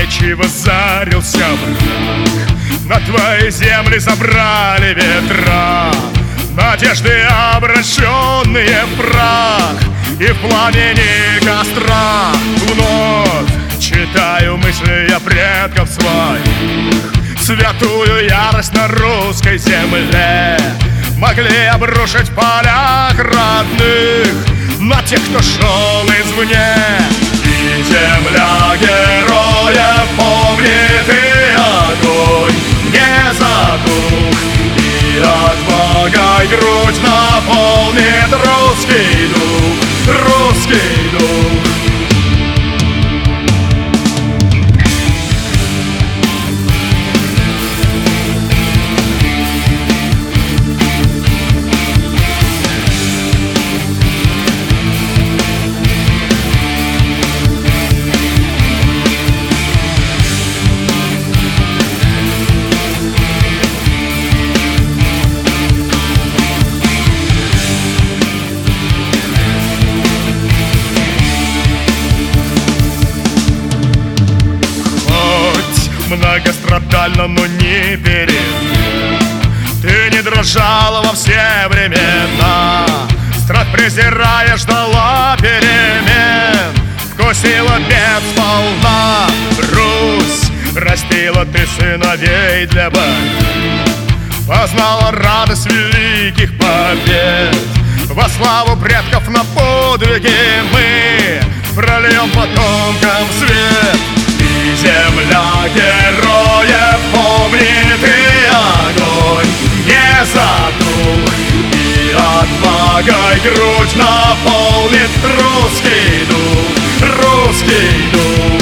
горячего зарился враг. На твои земли забрали ветра, надежды, обращенные в прах, и в пламени костра вновь читаю мысли я предков своих. Святую ярость на русской земле могли обрушить в полях родных на тех, кто шел извне. И земля героев помнит, и огонь не затух, и отвагой грудь наполнит русский дух, русский дух. Многострадально, но не перед. Ты не дрожала во все времена, страх презирая ждала перемен, вкусила бед сполна. Русь, растила ты сыновей для борьбы, познала радость великих побед. Во славу предков на подвиги мы прольем потомкам свет. И земля героев помнит, и огонь не затух, и отвагой грудь наполнит русский дух, русский дух.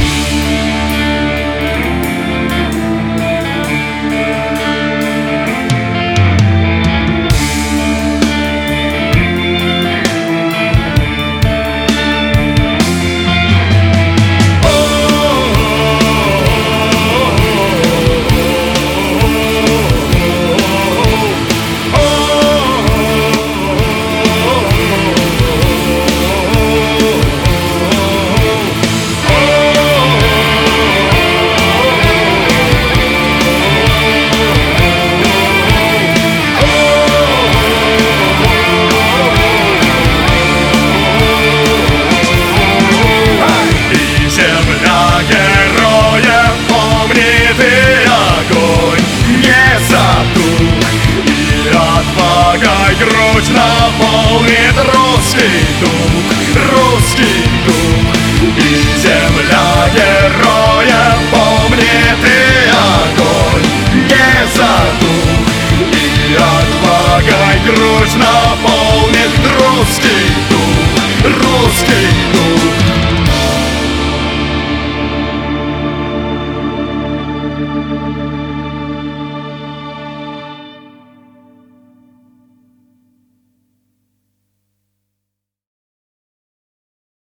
Грудь наполнит русский дух, русский дух. И земля героев помнит, и огонь не затух, и отвагой грудь наполнит русский дух, русский дух.